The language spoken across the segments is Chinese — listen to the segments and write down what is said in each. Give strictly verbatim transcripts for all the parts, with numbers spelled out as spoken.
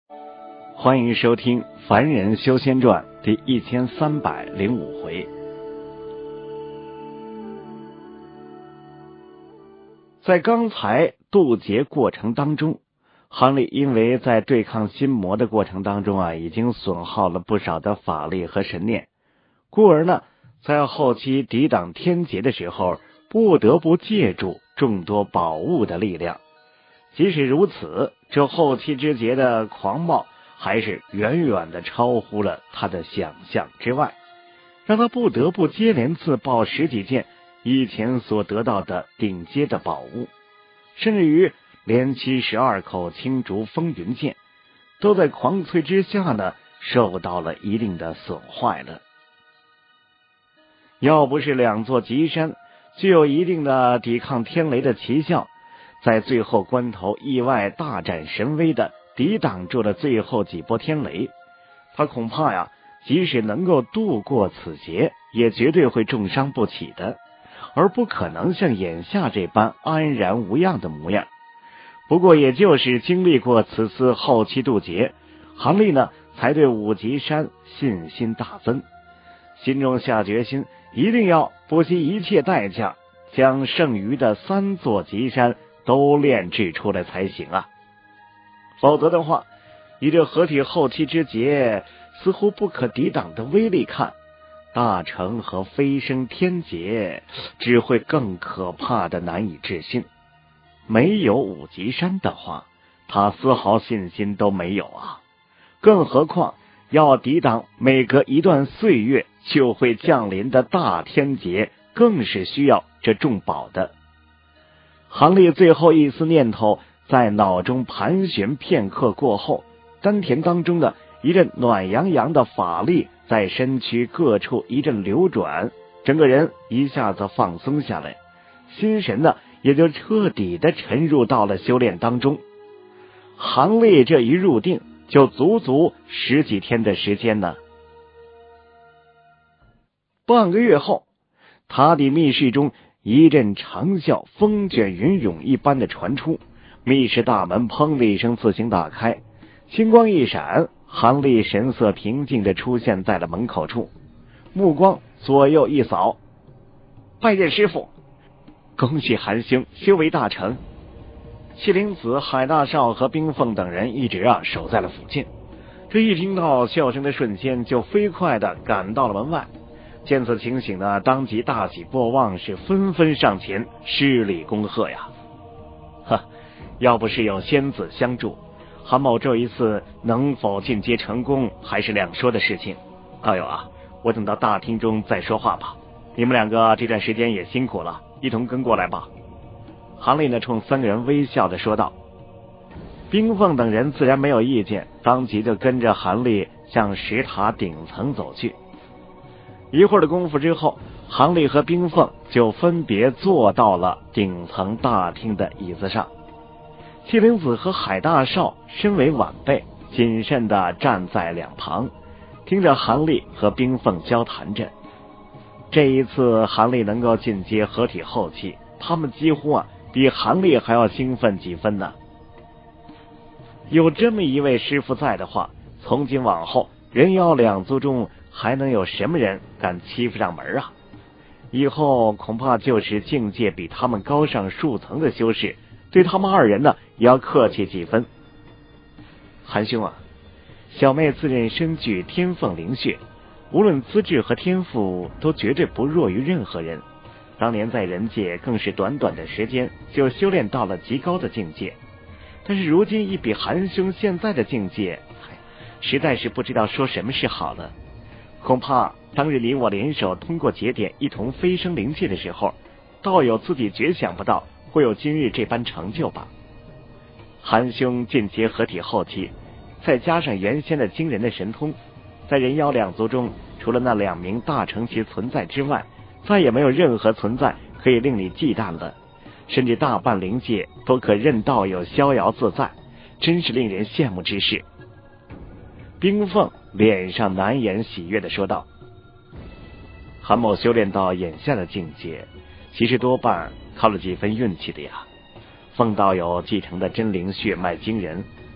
欢迎收听《凡人修仙传》第一千三百零五回。在刚才渡劫过程当中，韩立因为在对抗心魔的过程当中啊，已经损耗了不少的法力和神念，故而呢，在后期抵挡天劫的时候，不得不借助众多宝物的力量。即使如此，这后期之劫的狂暴还是远远的超乎了他的想象之外，让他不得不接连自爆十几件以前所得到的顶阶的宝物，甚至于连七十二口青竹风云剑都在狂摧之下呢，受到了一定的损坏了。要不是两座极山具有一定的抵抗天雷的奇效，在最后关头意外大展神威的抵挡住了最后几波天雷，他恐怕呀，即使能够度过此劫，也绝对会重伤不起的，而不可能像眼下这般安然无恙的模样。不过也就是经历过此次后期渡劫，韩立呢才对五级山信心大增，心中下决心，一定要不惜一切代价将剩余的三座极山都炼制出来才行啊！否则的话，以这合体后期之劫似乎不可抵挡的威力看，大成和飞升天劫只会更可怕的难以置信。没有五级山的话，他丝毫信心都没有啊！更何况要抵挡每隔一段岁月就会降临的大天劫，更是需要这重宝的。韩立最后一丝念头在脑中盘旋片刻过后，丹田当中的一阵暖洋洋的法力在身躯各处一阵流转，整个人一下子放松下来，心神呢也就彻底的沉入到了修炼当中。韩立这一入定就足足十几天的时间呢。半个月后，他的密室中一阵长啸风卷云涌一般的传出，密室大门砰的一声自行打开，星光一闪，韩立神色平静地出现在了门口处，目光左右一扫，拜见师父，恭喜韩兄修为大成。谢灵子、海大少和冰凤等人一直啊守在了附近，这一听到笑声的瞬间就飞快地赶到了门外，见此情形呢，当即大喜过望，是纷纷上前施礼恭贺呀。哈，要不是有仙子相助，韩某这一次能否进阶成功还是两说的事情。哎呦啊，我等到大厅中再说话吧。你们两个这段时间也辛苦了，一同跟过来吧。韩立呢冲三个人微笑着说道。冰凤等人自然没有意见，当即就跟着韩立向石塔顶层走去。一会儿的功夫之后，韩立和冰凤就分别坐到了顶层大厅的椅子上。谢灵子和海大少身为晚辈，谨慎地站在两旁，听着韩立和冰凤交谈着。这一次韩立能够进阶合体后期，他们几乎啊比韩立还要兴奋几分呢。有这么一位师傅在的话，从今往后人妖两族中还能有什么人敢欺负上门啊？以后恐怕就是境界比他们高上数层的修士，对他们二人呢也要客气几分。韩兄啊，小妹自认身具天凤灵血，无论资质和天赋都绝对不弱于任何人，当年在人界更是短短的时间就修炼到了极高的境界，但是如今一比韩兄现在的境界，实在是不知道说什么是好了。恐怕当日你我联手通过节点一同飞升灵界的时候，道友自己绝想不到会有今日这般成就吧。韩兄进阶合体后期，再加上原先的惊人的神通，在人妖两族中，除了那两名大成期存在之外，再也没有任何存在可以令你忌惮了，甚至大半灵界都可任道友逍遥自在，真是令人羡慕之事。冰凤脸上难掩喜悦地说道。韩某修炼到眼下的境界，其实多半靠了几分运气的呀。凤道友继承的真灵血脉惊人，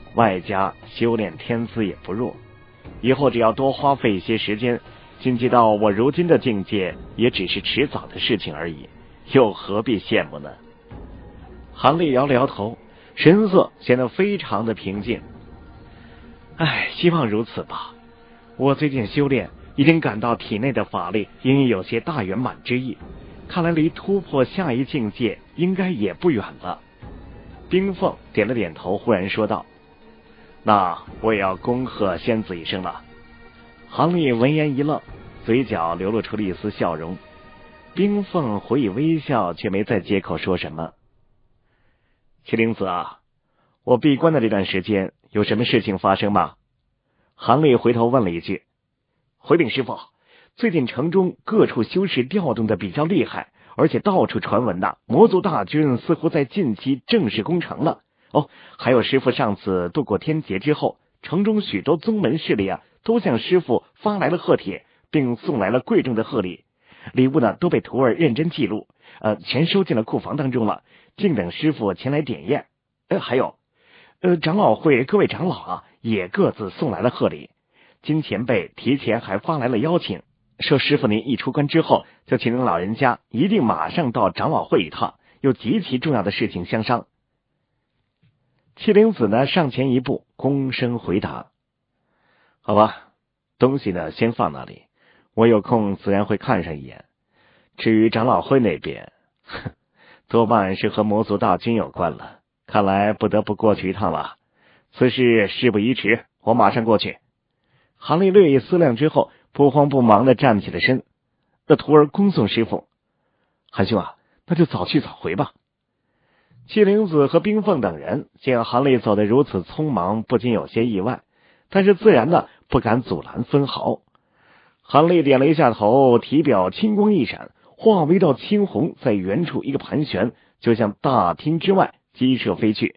外加修炼天资也不弱，以后只要多花费一些时间，晋级到我如今的境界，也只是迟早的事情而已，又何必羡慕呢？韩立摇了摇头，神色显得非常的平静。唉，希望如此吧。我最近修炼，已经感到体内的法力隐有些大圆满之意，看来离突破下一境界应该也不远了。冰凤点了点头，忽然说道：那我也要恭贺仙子一声了。韩立闻言一愣，嘴角流露出了一丝笑容。冰凤回以微笑，却没再接口说什么。麒麟子啊，我闭关的这段时间有什么事情发生吗？韩立回头问了一句。回禀师父，最近城中各处修士调动的比较厉害，而且到处传闻呐，魔族大军似乎在近期正式攻城了。哦，还有师父上次渡过天劫之后，城中许多宗门势力啊，都向师父发来了贺帖，并送来了贵重的贺礼，礼物呢都被徒儿认真记录，呃，全收进了库房当中了，静等师父前来点验。呃，还有，呃，长老会各位长老啊，也各自送来了贺礼。金前辈提前还发来了邀请，说师父您一出关之后，就请您老人家一定马上到长老会一趟，有极其重要的事情相商。麒麟子呢上前一步，躬身回答：好吧，东西呢先放那里，我有空自然会看上一眼。至于长老会那边，哼，多半是和魔族大军有关了，看来不得不过去一趟了。此事事不宜迟，我马上过去。韩立略一思量之后，不慌不忙地站起了身。那徒儿恭送师父。韩兄啊，那就早去早回吧。麒麟子和冰凤等人见韩立走得如此匆忙，不禁有些意外，但是自然的不敢阻拦分毫。韩立点了一下头，体表青光一闪，化为一道青虹，在远处一个盘旋，就向大厅之外激射飞去。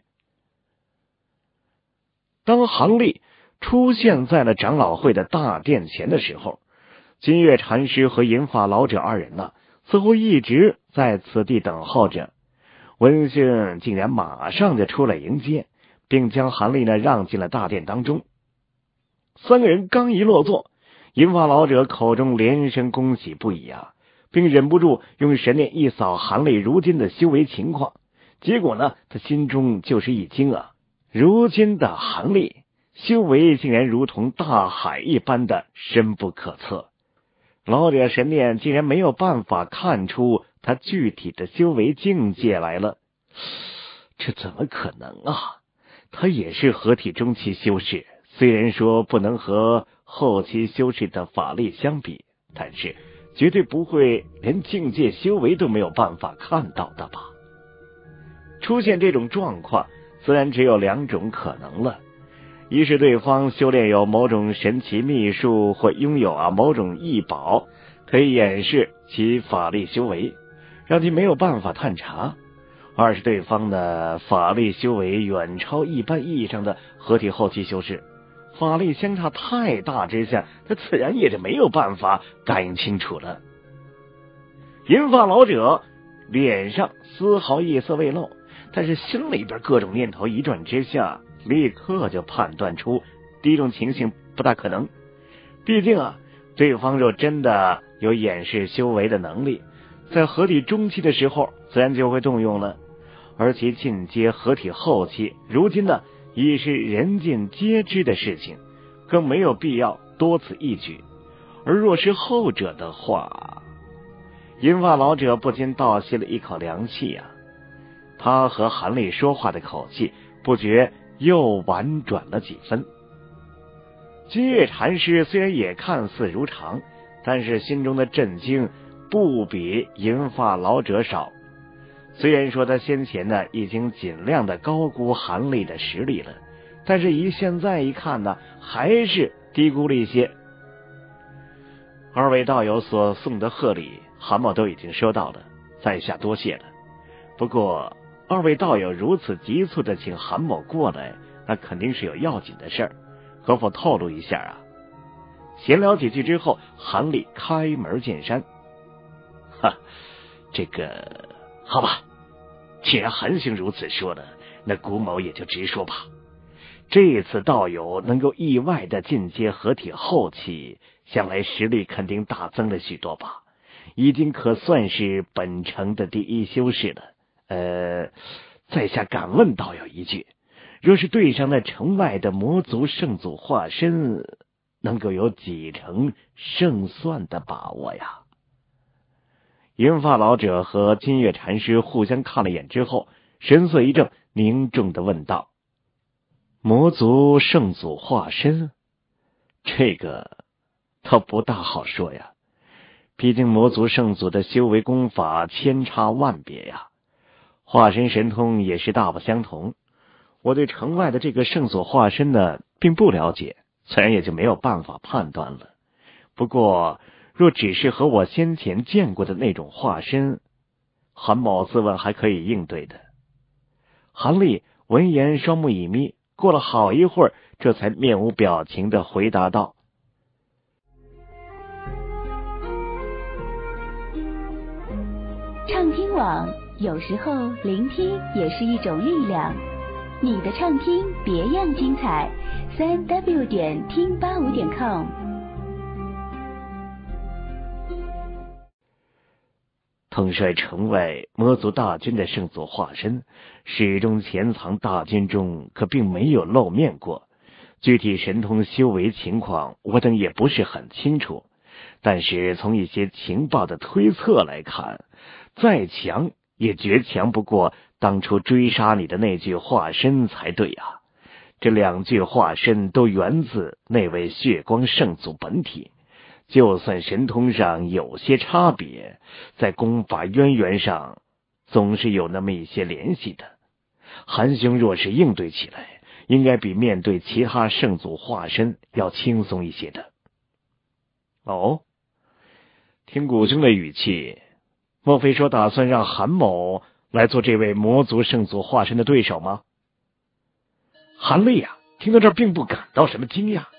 当韩立出现在了长老会的大殿前的时候，金月禅师和银发老者二人呢，似乎一直在此地等候着。闻讯竟然马上就出来迎接，并将韩立呢让进了大殿当中。三个人刚一落座，银发老者口中连声恭喜不已啊，并忍不住用神念一扫韩立如今的修为情况。结果呢，他心中就是一惊啊，如今的韩立修为竟然如同大海一般的深不可测，老者神念竟然没有办法看出他具体的修为境界来了。这怎么可能啊？他也是合体中期修士，虽然说不能和后期修士的法力相比，但是绝对不会连境界修为都没有办法看到的吧。出现这种状况，自然只有两种可能了。一是对方修炼有某种神奇秘术，或拥有啊某种异宝，可以掩饰其法力修为，让其没有办法探查；二是对方的法力修为远超一般意义上的合体后期修士，法力相差太大之下，他自然也就没有办法感应清楚了。银发老者脸上丝毫异色未露，但是心里边各种念头一转之下，立刻就判断出第一种情形不大可能。毕竟啊，对方若真的有掩饰修为的能力，在合体中期的时候自然就会动用了，而其进阶合体后期，如今呢已是人尽皆知的事情，更没有必要多此一举。而若是后者的话，银发老者不禁倒吸了一口凉气啊，他和韩立说话的口气不觉又婉转了几分。金月禅师虽然也看似如常，但是心中的震惊不比银发老者少。虽然说他先前呢已经尽量的高估韩立的实力了，但是以现在一看呢，还是低估了一些。二位道友所送的贺礼，韩某都已经收到了，在下多谢了。不过二位道友如此急促的请韩某过来，那肯定是有要紧的事儿，可否透露一下啊？闲聊几句之后，韩立开门见山：哈，这个好吧，既然韩兄如此说了，那古某也就直说吧。 这次道友能够意外的进阶合体后期，想来实力肯定大增了许多吧，已经可算是本城的第一修士了。呃，在下敢问道友一句，若是对上那城外的魔族圣祖化身，能够有几成胜算的把握呀？银发老者和金月禅师互相看了眼之后，神色一正，凝重的问道：魔族圣祖化身，这个倒不大好说呀，毕竟魔族圣祖的修为功法千差万别呀，化身神通也是大不相同。我对城外的这个圣祖化身呢并不了解，自然也就没有办法判断了。不过若只是和我先前见过的那种化身，韩某自问还可以应对的。韩立闻言双目一眯，过了好一会儿，这才面无表情的回答道： 畅听网，有时候聆听也是一种力量。你的畅听别样精彩，三 w 点听八五点 com。 统帅城外魔族大军的圣祖化身，始终潜藏大军中，可并没有露面过。具体神通修为情况，我等也不是很清楚。但是从一些情报的推测来看，再强也绝强不过当初追杀你的那具化身才对啊！这两具化身都源自那位血光圣祖本体。就算神通上有些差别，在功法渊源上总是有那么一些联系的。韩兄若是应对起来，应该比面对其他圣祖化身要轻松一些的。哦，听古兄的语气，莫非说打算让韩某来做这位魔族圣祖化身的对手吗？韩立啊，听到这儿并不感到什么惊讶。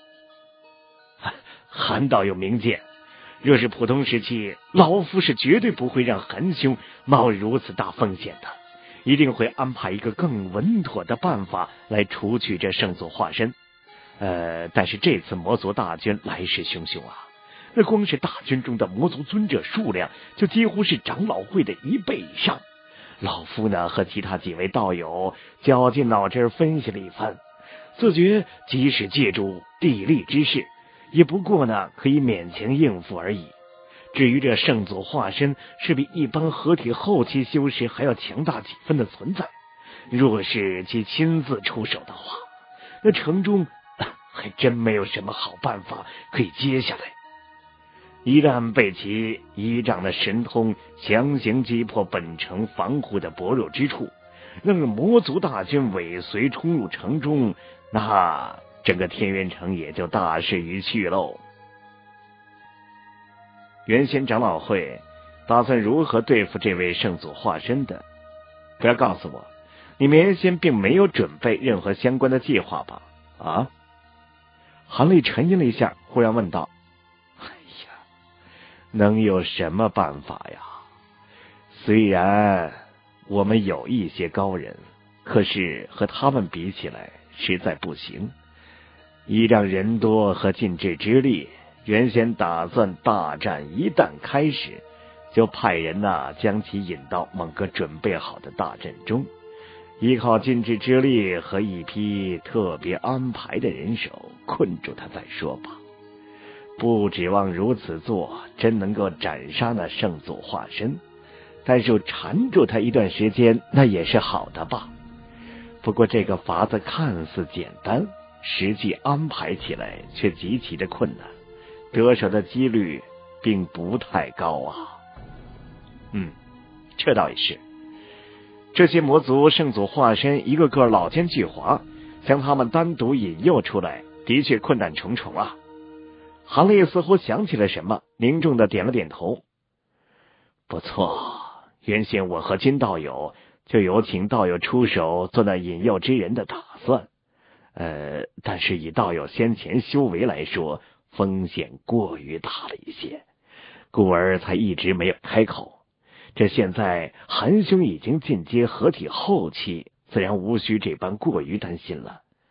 韩道有明鉴，若是普通时期，老夫是绝对不会让韩兄冒如此大风险的，一定会安排一个更稳妥的办法来除去这圣祖化身。呃，但是这次魔族大军来势汹汹啊，那光是大军中的魔族尊者数量就几乎是长老会的一倍以上。老夫呢和其他几位道友绞尽脑汁分析了一番，自觉即使借助地利之势，也不过呢可以勉强应付而已。至于这圣祖化身，是比一般合体后期修士还要强大几分的存在。若是其亲自出手的话，那城中还真没有什么好办法可以接下来。一旦被其依仗的神通强行击破本城防护的薄弱之处，让魔族大军尾随冲入城中，那整个天元城也就大势于去喽。原先长老会打算如何对付这位圣祖化身的？不要告诉我，你们原先并没有准备任何相关的计划吧？啊？韩立沉吟了一下，忽然问道：哎呀，能有什么办法呀？虽然我们有一些高人，可是和他们比起来实在不行。依仗人多和禁制之力，原先打算大战一旦开始，就派人呐、啊、将其引到某个准备好的大阵中，依靠禁制之力和一批特别安排的人手困住他再说吧。不指望如此做真能够斩杀那圣祖化身，但是缠住他一段时间，那也是好的吧。不过这个法子看似简单，实际安排起来却极其的困难，得手的几率并不太高啊。嗯，这倒也是。这些魔族圣祖化身一个个老奸巨猾，将他们单独引诱出来，的确困难重重啊。韩立似乎想起了什么，凝重的点了点头。不错，原先我和金道友就有请道友出手做那引诱之人的打算，呃，但是以道友先前修为来说，风险过于大了一些，故而才一直没有开口。这现在韩兄已经进阶合体后期，自然无需这般过于担心了。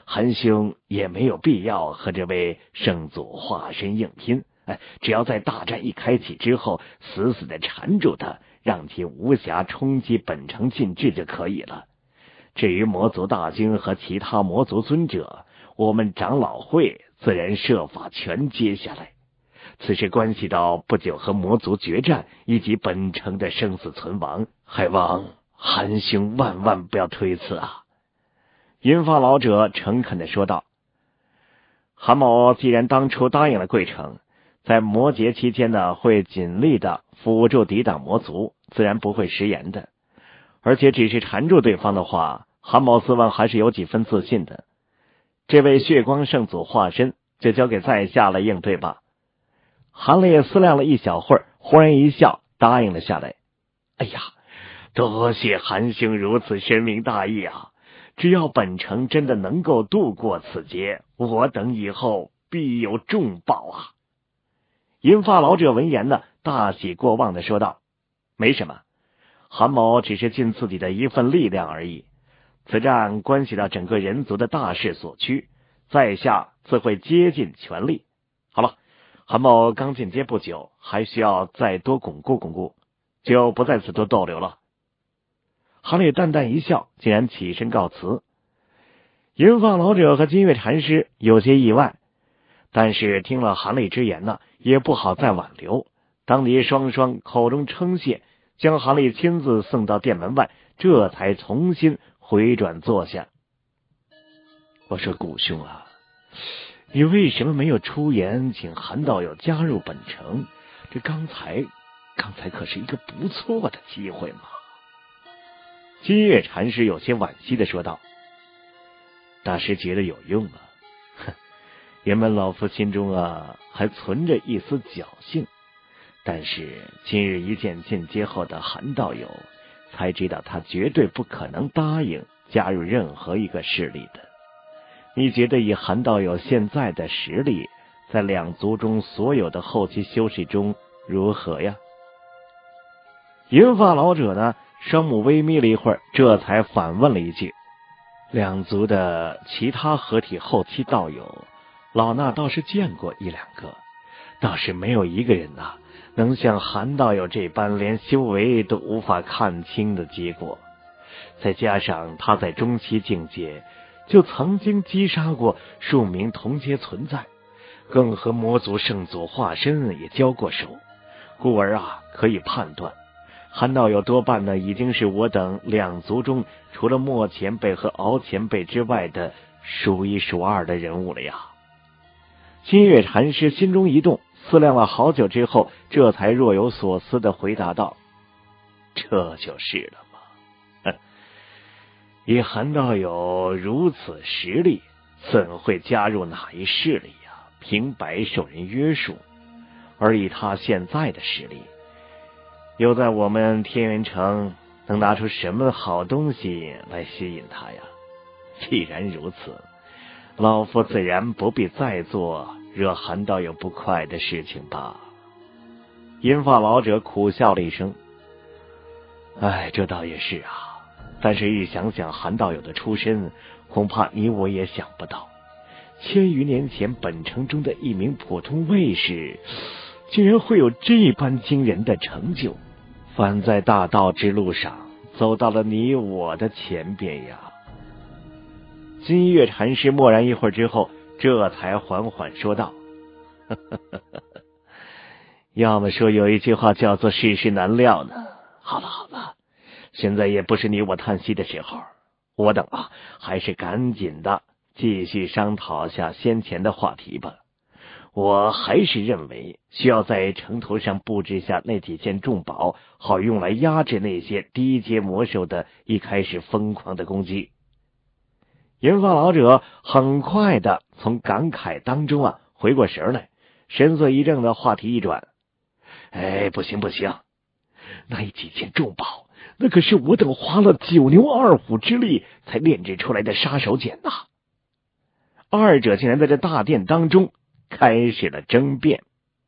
韩兄也没有必要和这位圣祖化身硬拼，哎，只要在大战一开启之后，死死的缠住他，让其无暇冲击本城禁制就可以了。至于魔族大军和其他魔族尊者，我们长老会自然设法全接下来。此事关系到不久和魔族决战，以及本城的生死存亡，还望韩兄万万不要推辞啊！银发老者诚恳地说道。韩某既然当初答应了贵城，在魔劫期间呢，会尽力的辅助抵挡魔族，自然不会食言的。而且只是缠住对方的话，韩某斯文还是有几分自信的。这位血光圣祖化身就交给在下来应对吧。韩烈思量了一小会儿，忽然一笑，答应了下来。哎呀，多谢韩兄如此深明大义啊！只要本城真的能够度过此劫，我等以后必有重报啊！银发老者闻言呢，大喜过望的说道：没什么，韩某只是尽自己的一份力量而已。此战关系到整个人族的大势所趋，在下自会竭尽全力。好了，韩某刚进阶不久，还需要再多巩固巩固，就不在此多逗留了。韩烈淡淡一笑，竟然起身告辞。银发老者和金月禅师有些意外，但是听了韩烈之言呢，也不好再挽留。当即双双口中称谢，将韩烈亲自送到店门外，这才重新回转坐下。我说古兄啊，你为什么没有出言请韩道友加入本城？这刚才刚才可是一个不错的机会嘛。金月禅师有些惋惜的说道。大师觉得有用啊，哼，原本老夫心中啊还存着一丝侥幸，但是今日一见进阶后的韩道友，才知道他绝对不可能答应加入任何一个势力的。你觉得以韩道友现在的实力，在两族中所有的后期修士中如何呀？银发老者呢，双目微眯了一会儿，这才反问了一句：两族的其他合体后期道友，老衲倒是见过一两个，倒是没有一个人呐、啊，能像韩道友这般连修为都无法看清的结果。再加上他在中期境界就曾经击杀过数名同阶存在，更和魔族圣祖化身也交过手，故而啊，可以判断韩道友多半呢，已经是我等两族中除了莫前辈和敖前辈之外的数一数二的人物了呀。金月禅师心中一动，思量了好久之后，这才若有所思的回答道：这就是了嘛。哼，以韩道友如此实力，怎会加入哪一势力呀？平白受人约束。而以他现在的实力，又在我们天元城能拿出什么好东西来吸引他呀？既然如此，老夫自然不必再做惹韩道友不快的事情吧。银发老者苦笑了一声：哎，这倒也是啊，但是一想想韩道友的出身，恐怕你我也想不到，千余年前本城中的一名普通卫士，竟然会有这般惊人的成就，反在大道之路上走到了你我的前边呀。金月禅师默然一会儿之后，这才缓缓说道：呵呵呵呵，要么说有一句话叫做世事难料呢。好了好了，现在也不是你我叹息的时候，我等啊，还是赶紧的继续商讨下先前的话题吧。我还是认为需要在城头上布置下那几件重宝，好用来压制那些低阶魔兽的一开始疯狂的攻击。银发老者很快的从感慨当中啊回过神来，神色一正的话题一转：哎，不行不行，那几件重宝，那可是我等花了九牛二虎之力才炼制出来的杀手锏呐！二者竟然在这大殿当中开始了争辩。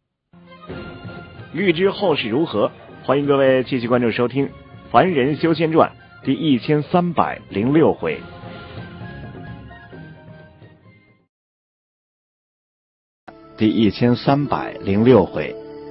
欲知后事如何，欢迎各位继续关注收听《凡人修仙传》第一千三百零六回。 第一千三百零六回。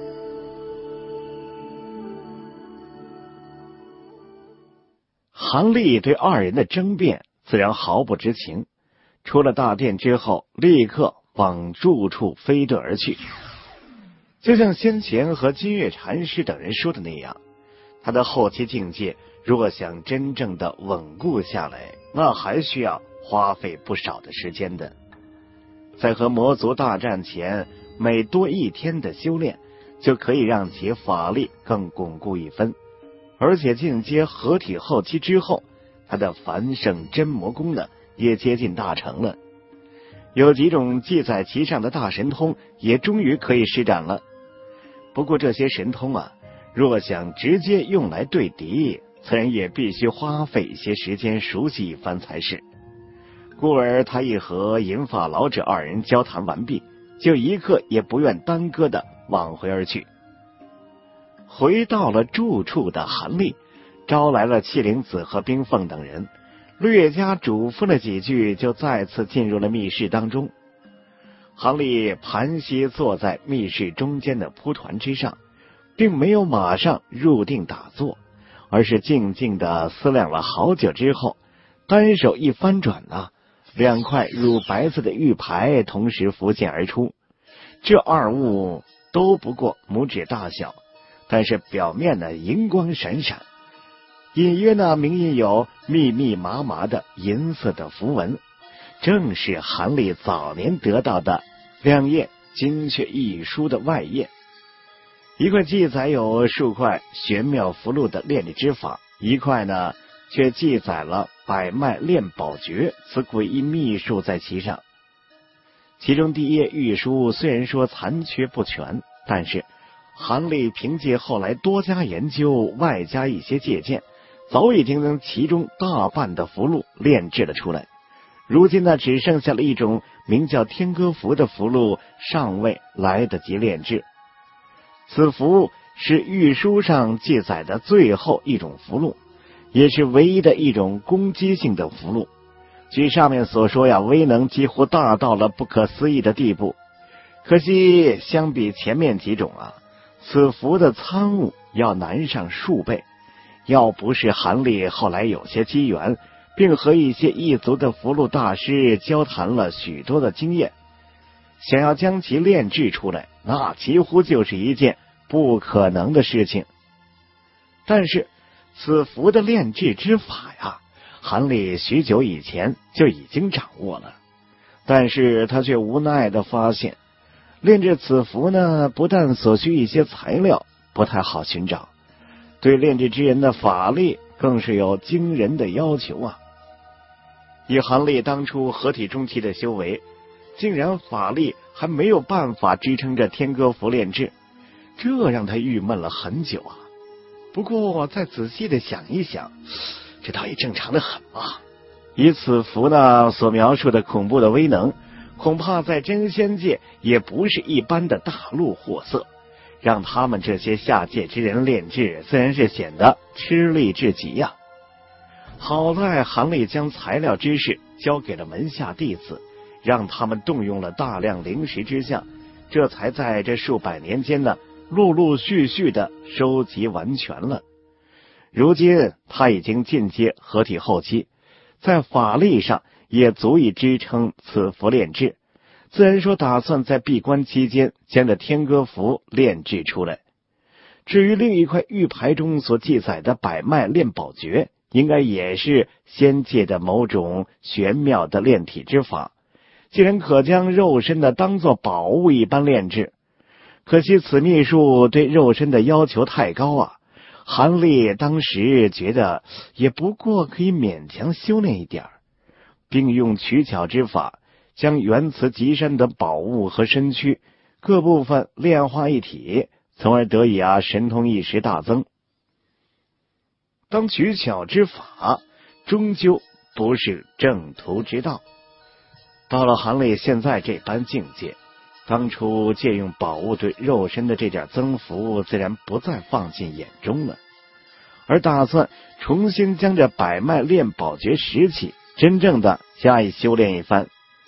韩立对二人的争辩自然毫不知情，出了大殿之后，立刻往住处飞遁而去。就像先前和金月禅师等人说的那样，他的后期境界若想真正的稳固下来，那还需要花费不少的时间的。在和魔族大战前，每多一天的修炼就可以让其法力更巩固一分，而且进阶合体后期之后，他的繁盛真魔功呢也接近大成了。有几种记载其上的大神通也终于可以施展了。不过这些神通啊，若想直接用来对敌，自然也必须花费一些时间熟悉一番才是。故而他一和银发老者二人交谈完毕，就一刻也不愿耽搁的往回而去。回到了住处的韩立招来了气灵子和冰凤等人，略加嘱咐了几句，就再次进入了密室当中。韩立盘膝坐在密室中间的蒲团之上，并没有马上入定打坐，而是静静的思量了好久之后，单手一翻转啊，两块乳白色的玉牌同时浮现而出。这二物都不过拇指大小，但是表面呢银光闪闪，隐约呢明印有密密麻麻的银色的符文，正是韩立早年得到的两页精确异书的外页。一块记载有数块玄妙符箓的炼制之法，一块呢却记载了百脉炼宝诀此诡异秘术在其上。其中第一页玉书虽然说残缺不全，但是韩立凭借后来多加研究，外加一些借鉴，早已经将其中大半的符箓炼制了出来。如今呢，只剩下了一种名叫天歌符的符箓尚未来得及炼制。此符是玉书上记载的最后一种符箓，也是唯一的一种攻击性的符箓。据上面所说呀，威能几乎大到了不可思议的地步。可惜相比前面几种啊，此符的参悟要难上数倍。要不是韩立后来有些机缘，并和一些异族的符箓大师交谈了许多的经验，想要将其炼制出来，那几乎就是一件不可能的事情。但是此符的炼制之法呀，韩立许久以前就已经掌握了，但是他却无奈地发现，炼制此符呢，不但所需一些材料不太好寻找，对炼制之人的法力更是有惊人的要求啊。以韩立当初合体中期的修为，竟然法力还没有办法支撑着天歌符炼制，这让他郁闷了很久啊。不过再仔细的想一想，这倒也正常的很嘛。以此符呢所描述的恐怖的威能，恐怕在真仙界也不是一般的大陆货色，让他们这些下界之人炼制，自然是显得吃力至极呀、啊。好在韩立将材料知识交给了门下弟子，让他们动用了大量灵石之象，这才在这数百年间呢，陆陆续续的收集完全了。如今他已经进阶合体后期，在法力上也足以支撑此符炼制，自然说打算在闭关期间将这天歌符炼制出来。至于另一块玉牌中所记载的百脉炼宝诀，应该也是仙界的某种玄妙的炼体之法，竟然可将肉身的当作宝物一般炼制。可惜此秘术对肉身的要求太高啊，韩立当时觉得也不过可以勉强修炼一点，并用取巧之法将原磁极山的宝物和身躯各部分炼化一体，从而得以啊神通一时大增。当取巧之法终究不是正途之道，到了韩立现在这般境界，当初借用宝物对肉身的这点增幅自然不再放进眼中了，而打算重新将这百脉炼宝诀拾起，真正的加以修炼一番。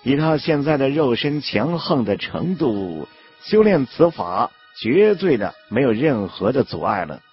以他现在的肉身强横的程度，修炼此法绝对的没有任何的阻碍了。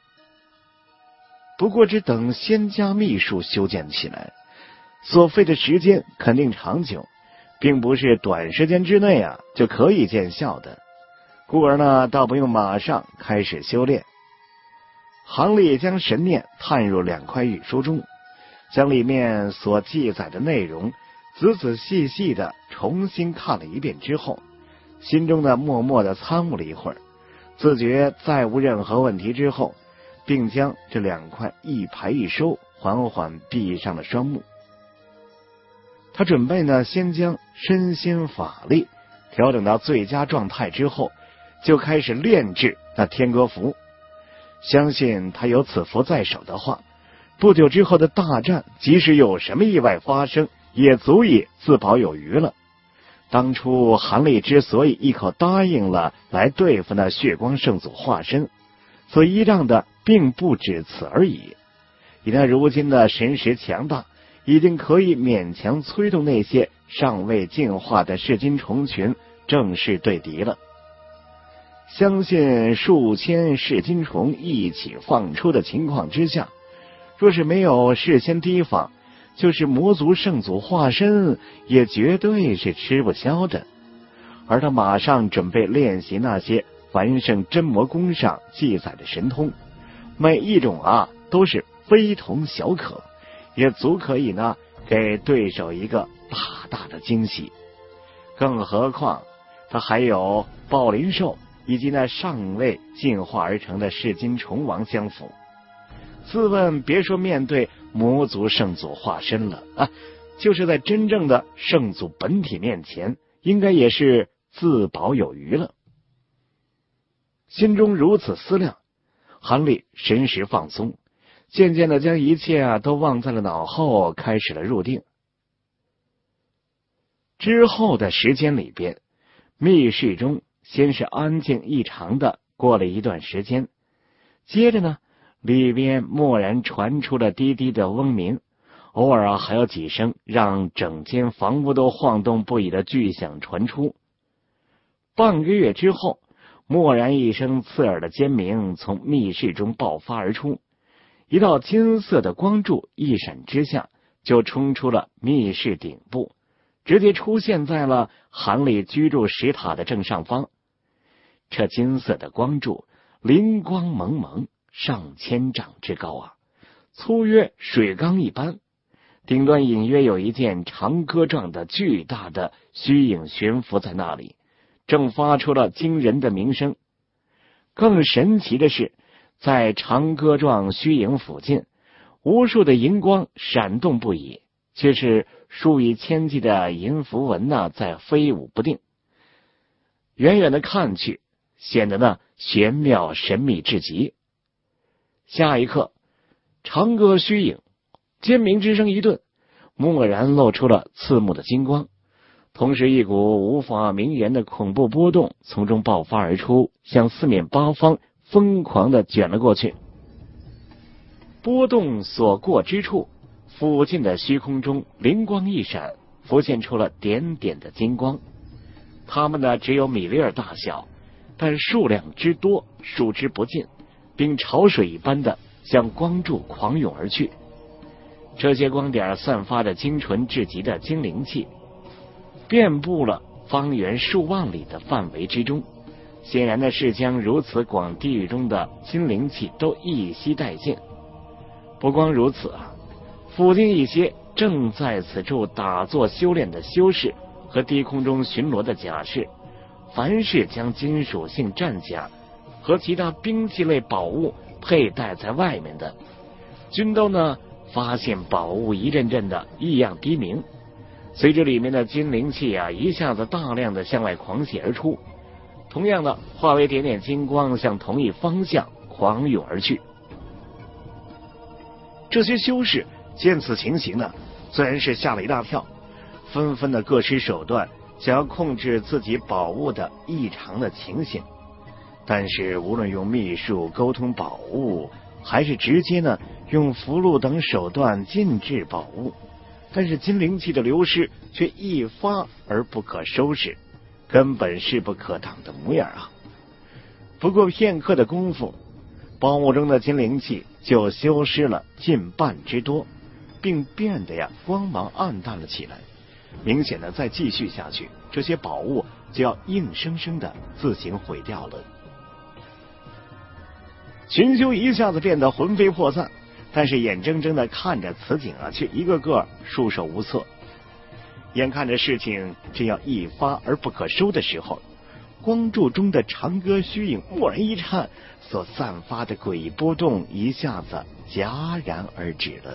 不过只等仙家秘术修建起来，所费的时间肯定长久，并不是短时间之内啊就可以见效的，故而呢，倒不用马上开始修炼。杭历将神念探入两块玉书中，将里面所记载的内容仔仔细细的重新看了一遍之后，心中呢默默的参悟了一会儿，自觉再无任何问题之后，并将这两块一排一收，缓缓闭上了双目。他准备呢先将身心法力调整到最佳状态之后，就开始炼制那天歌符。相信他有此符在手的话，不久之后的大战，即使有什么意外发生，也足以自保有余了。当初韩立之所以一口答应了来对付那血光圣祖化身，所依仗的并不止此而已。以他如今的神识强大，已经可以勉强催动那些尚未进化的噬金虫群正式对敌了。相信数千噬金虫一起放出的情况之下，若是没有事先提防，就是魔族圣祖化身也绝对是吃不消的。而他马上准备练习那些凡圣真魔功上记载的神通，每一种啊都是非同小可，也足可以呢给对手一个大大的惊喜。更何况他还有暴鳞兽以及那尚未进化而成的噬金虫王相辅。自问别说面对魔族圣祖化身了啊，就是在真正的圣祖本体面前，应该也是自保有余了。心中如此思量，韩立神识放松，渐渐的将一切啊都忘在了脑后，开始了入定。之后的时间里边，密室中先是安静异常的过了一段时间，接着呢，里边蓦然传出了低低的嗡鸣，偶尔啊还有几声让整间房屋都晃动不已的巨响传出。半个月之后，蓦然一声刺耳的尖鸣从密室中爆发而出，一道金色的光柱一闪之下，就冲出了密室顶部，直接出现在了韩立居住石塔的正上方。这金色的光柱灵光蒙蒙，上千丈之高啊，粗约水缸一般，顶端隐约有一件长戈状的巨大的虚影悬浮在那里，正发出了惊人的鸣声。更神奇的是，在长戈状虚影附近，无数的银光闪动不已，却是数以千计的银符文呢在飞舞不定。远远的看去，显得呢玄妙神秘至极。下一刻，长戈虚影尖鸣之声一顿，蓦然露出了刺目的金光，同时一股无法名言的恐怖波动从中爆发而出，向四面八方疯狂的卷了过去。波动所过之处，附近的虚空中灵光一闪，浮现出了点点的金光。它们呢只有米粒儿大小，但数量之多，数之不尽，并潮水一般的向光柱狂涌而去。这些光点散发着精纯至极的精灵气，遍布了方圆数万里的范围之中，显然的是将如此广地域中的精灵气都一吸殆尽。不光如此啊，附近一些正在此处打坐修炼的修士和低空中巡逻的甲士，凡是将金属性战甲和其他兵器类宝物佩戴在外面的，均都呢发现宝物一阵阵的异样低鸣，随着里面的金灵气啊一下子大量的向外狂泻而出，同样的化为点点金光向同一方向狂涌而去。这些修士见此情形呢，自然是吓了一大跳，纷纷的各施手段，想要控制自己宝物的异常的情形。但是无论用秘术沟通宝物，还是直接呢用符箓等手段禁制宝物， 但是金灵气的流失却一发而不可收拾，根本势不可挡的模样啊！不过片刻的功夫，宝物中的金灵气就消失了近半之多，并变得呀光芒暗淡了起来。明显的再继续下去，这些宝物就要硬生生的自行毁掉了。群修一下子变得魂飞魄散，但是眼睁睁的看着此景啊，却一个个束手无策。眼看着事情正要一发而不可收的时候，光柱中的长歌虚影蓦然一颤，所散发的诡异波动一下子戛然而止了。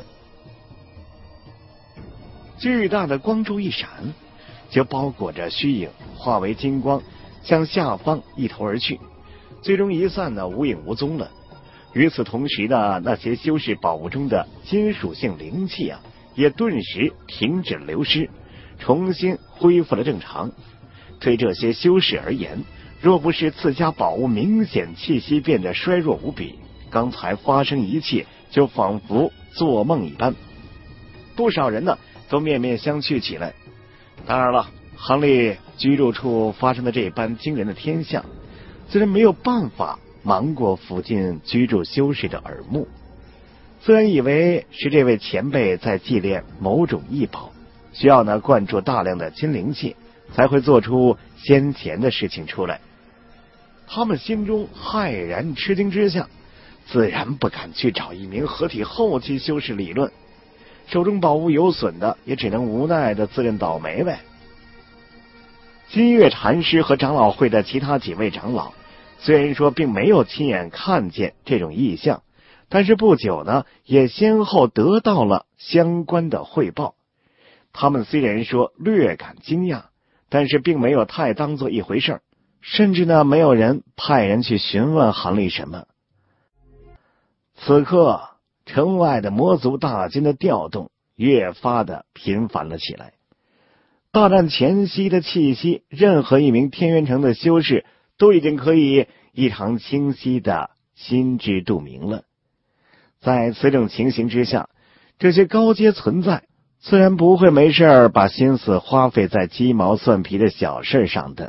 巨大的光柱一闪，就包裹着虚影，化为金光，向下方一头而去，最终一散呢，无影无踪了。与此同时呢，那些修士宝物中的金属性灵气啊，也顿时停止了流失，重新恢复了正常。对这些修士而言，若不是自家宝物明显气息变得衰弱无比，刚才发生一切就仿佛做梦一般。不少人呢都面面相觑起来。当然了，杭立居住处发生的这般惊人的天象，自然没有办法瞒过附近居住修士的耳目。虽然以为是这位前辈在祭炼某种异宝，需要呢灌注大量的金灵气，才会做出先前的事情出来，他们心中骇然吃惊之下，自然不敢去找一名合体后期修士理论。手中宝物有损的，也只能无奈的自认倒霉呗。金月禅师和长老会的其他几位长老，虽然说并没有亲眼看见这种异象，但是不久呢，也先后得到了相关的汇报。他们虽然说略感惊讶，但是并没有太当做一回事儿，甚至呢，没有人派人去询问杭立什么。此刻城外的魔族大军的调动越发的频繁了起来。大战前夕的气息，任何一名天元城的修士都已经可以异常清晰的心知肚明了。在此种情形之下，这些高阶存在自然不会没事把心思花费在鸡毛蒜皮的小事上的。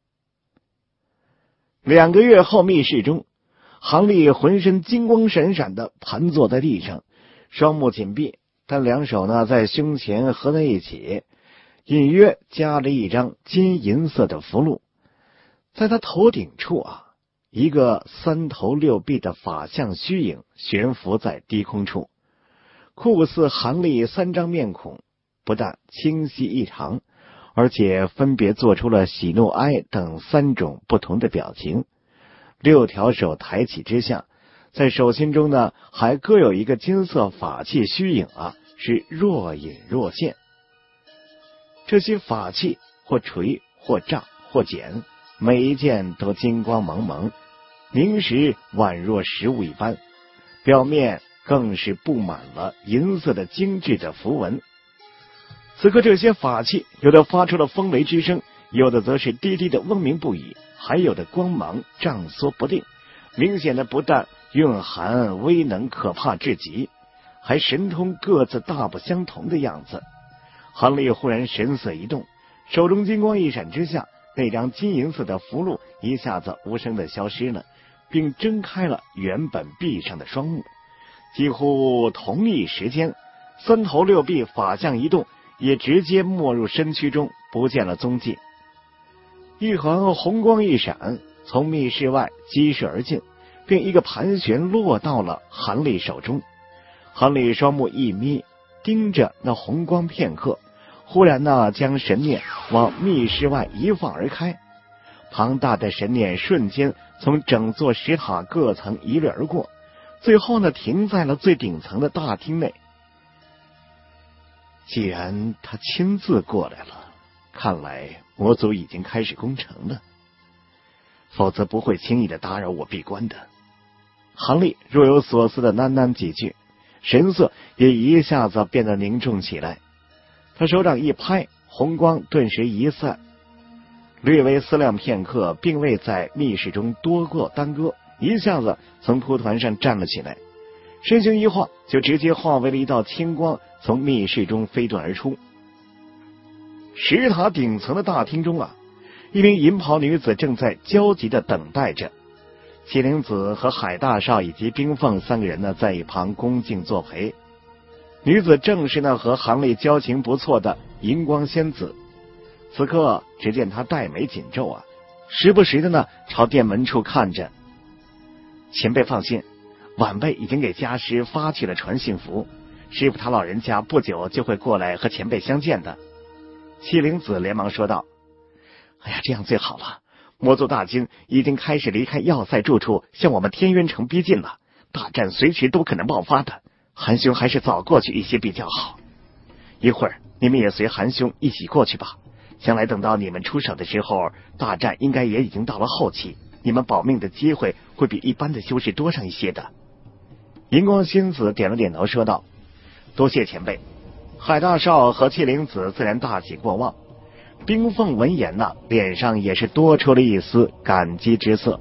两个月后，密室中，杭立浑身金光闪闪的盘坐在地上，双目紧闭，但两手呢在胸前合在一起，隐约夹着一张金银色的符箓。在他头顶处啊，一个三头六臂的法相虚影悬浮在低空处，酷似杭立三张面孔，不但清晰异常，而且分别做出了喜怒哀等三种不同的表情。六条手抬起之下，在手心中呢还各有一个金色法器虚影啊，是若隐若现。这些法器或锤或杖或剪，每一件都金光蒙蒙，明时宛若实物一般，表面更是布满了银色的精致的符文。此刻这些法器有的发出了风雷之声，有的则是低低的嗡鸣不已，还有的光芒涨缩不定，明显的不但蕴含威能可怕至极，还神通各自大不相同的样子。杭立忽然神色一动，手中金光一闪之下，那张金银色的符箓一下子无声的消失了，并睁开了原本闭上的双目。几乎同一时间，三头六臂法相一动，也直接没入身躯中，不见了踪迹。一团红光一闪，从密室外激射而进，并一个盘旋落到了杭立手中。杭立双目一眯，盯着那红光片刻，忽然呢将神念往密室外一放而开。庞大的神念瞬间从整座石塔各层一掠而过，最后呢停在了最顶层的大厅内。既然他亲自过来了，看来魔族已经开始攻城了，否则不会轻易的打扰我闭关的。杭立若有所思的喃喃几句，神色也一下子变得凝重起来。他手掌一拍，红光顿时一散，略微思量片刻，并未在密室中多过耽搁，一下子从蒲团上站了起来，身形一晃，就直接化为了一道青光， 从密室中飞遁而出。石塔顶层的大厅中啊，一名银袍女子正在焦急地等待着。麒麟子和海大少以及冰凤三个人呢，在一旁恭敬作陪。女子正是那和韩立交情不错的银光仙子。此刻只见她黛眉紧皱啊，时不时的呢朝殿门处看着。前辈放心，晚辈已经给家师发去了传信符，师傅他老人家不久就会过来和前辈相见的。麒麟子连忙说道：哎呀，这样最好了，魔族大军已经开始离开要塞住处，向我们天渊城逼近了，大战随时都可能爆发的，韩兄还是早过去一些比较好。一会儿你们也随韩兄一起过去吧，将来等到你们出手的时候，大战应该也已经到了后期，你们保命的机会会比一般的修士多上一些的。银光仙子点了点头说道：多谢前辈。海大少和麒麟子自然大喜过望，冰凤闻言呢，脸上也是多出了一丝感激之色。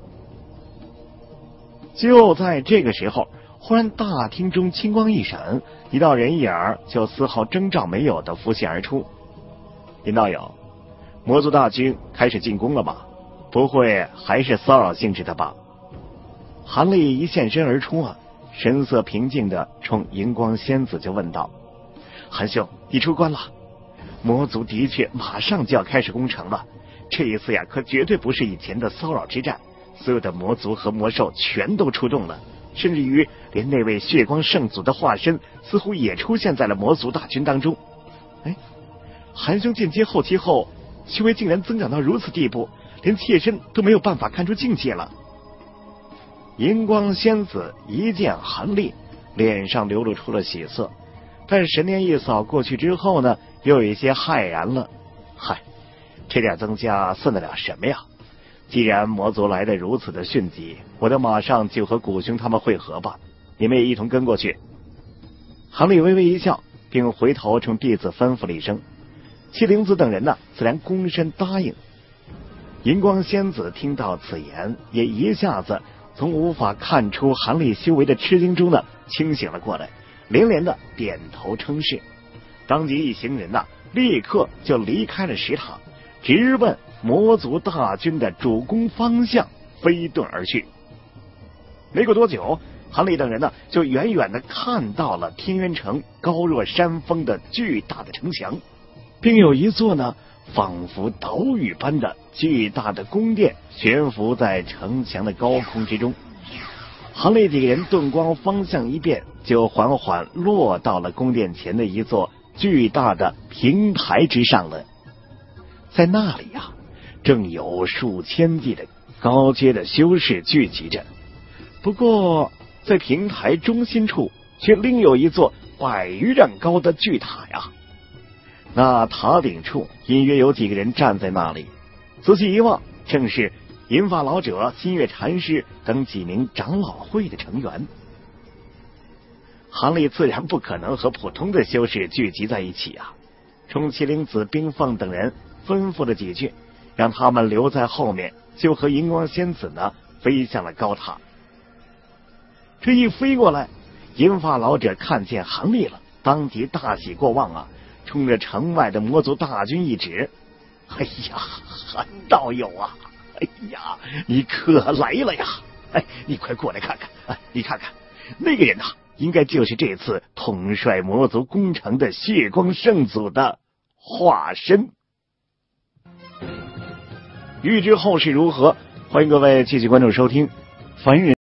就在这个时候，忽然大厅中青光一闪，一道人影儿就丝毫征兆没有的浮现而出。林道友，魔族大军开始进攻了吗？不会还是骚扰性质的吧？韩立一现身而出啊，神色平静的冲银光仙子就问道：韩兄，你出关了？魔族的确马上就要开始攻城了，这一次呀，可绝对不是以前的骚扰之战，所有的魔族和魔兽全都出动了，甚至于连那位血光圣祖的化身似乎也出现在了魔族大军当中。哎，韩兄进阶后期后，修为竟然增长到如此地步，连切身都没有办法看出境界了。银光仙子一见韩立，脸上流露出了喜色，但神念一扫过去之后呢，又有一些骇然了。嗨，这点增加算得了什么呀？既然魔族来得如此的迅疾，我就马上就和古兄他们会合吧，你们也一同跟过去。韩立微微一笑，并回头冲弟子吩咐了一声，麒麟子等人呢，自然躬身答应。银光仙子听到此言，也一下子从无法看出韩立修为的吃惊中呢清醒了过来，连连的点头称是。当即一行人呐、啊，立刻就离开了石塔，直奔魔族大军的主攻方向飞遁而去。没过多久，韩立等人呢就远远的看到了天渊城高若山峰的巨大的城墙，并有一座呢仿佛岛屿般的巨大的宫殿悬浮在城墙的高空之中。韩立几个人遁光方向一变，就缓缓落到了宫殿前的一座巨大的平台之上了。在那里啊，正有数千计的高阶的修士聚集着。不过在平台中心处却另有一座百余丈高的巨塔呀。那塔顶处隐约有几个人站在那里，仔细一望，正是银发老者、新月禅师等几名长老会的成员。韩立自然不可能和普通的修士聚集在一起啊，冲麒麟子、冰凤等人吩咐了几句，让他们留在后面，就和银光仙子呢飞向了高塔。这一飞过来，银发老者看见韩立了，当即大喜过望啊，冲着城外的魔族大军一指：哎呀，韩道友啊，哎呀，你可来了呀！哎，你快过来看看，哎，你看看那个人呐、啊，应该就是这次统帅魔族攻城的血光圣祖的化身。欲知后事如何，欢迎各位继续关注收听凡人